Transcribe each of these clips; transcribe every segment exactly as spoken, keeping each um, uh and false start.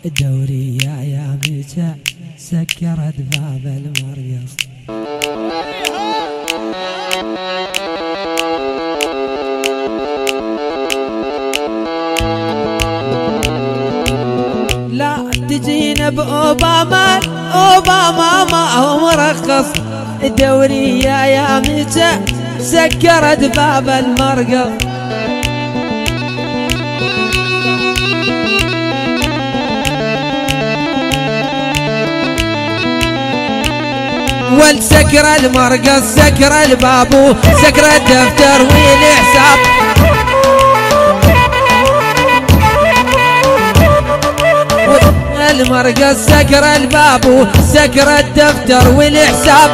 الدورية يا متى سكرت باب المرقص. لا تجينا بأوباما، أوباما ما هو مرخص. الدورية يا متى سكرت باب المرقص. والسكر المرقص سكر البابو سكر الدفتر والحساب. المرقص سكر البابو سكر الدفتر والحساب.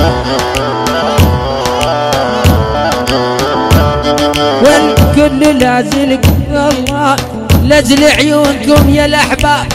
والكل لازلكم الله لجل عيونكم يا الأحباب.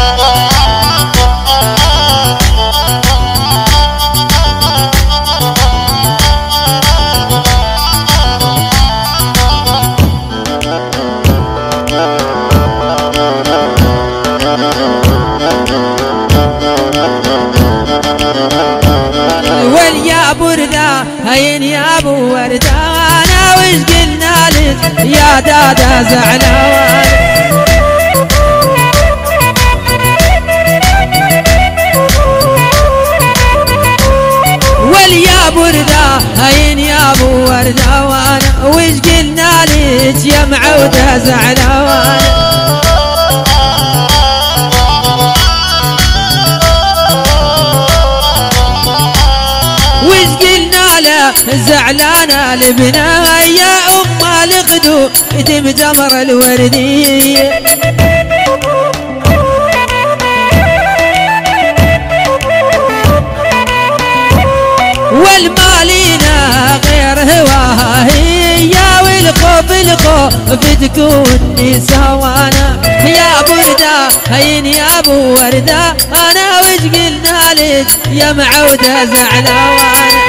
واليا بردا هين يا ابو وردانا وش قلنا لك يا دادا زعلان. واليا بردا هين يا ابو وردانا وش قلنا لك يا معوده زعلان. زعلانة لبنا يا أم الغدو تم جمر الوردي. والمالينا غير هواها هي والخوف الخوف تكون نسوانا. يا بردا هين يا ابو ورده انا وش قلنا لك يا معوده زعلان.